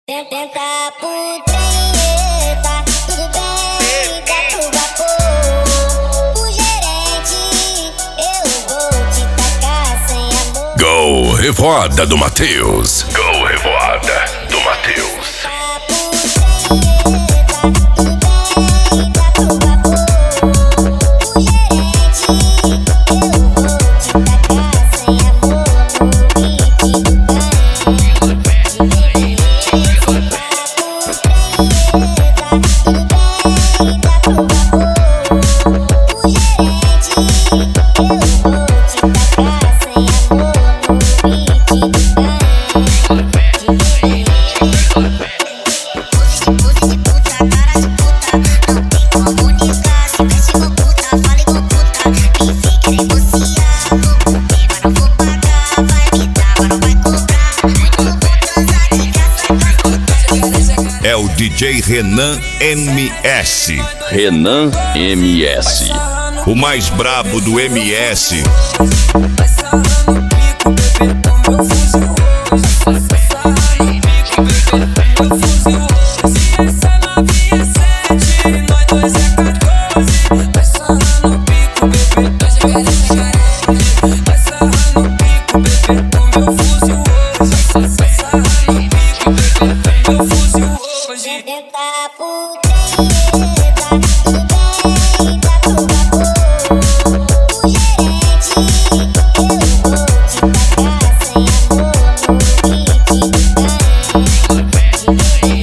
Tenta por treta, tudo bem, dá pro vapor. O gerente, eu vou te tacar sem amor. Go Revoada do Matheus. Go Revoada do Matheus. É o DJ Renan MS. Renan MS. O mais brabo do MS. Tenta por treta, tudo bem, dá pro vapor. O gerente, eu vou te tacar sem amor no beat.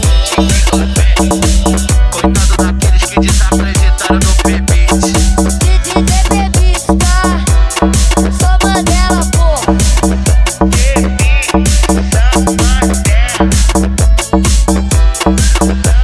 Coitado daqueles que desacreditaram no P-Beat. DJ P-Beat, tá? Sou Mandela, pô.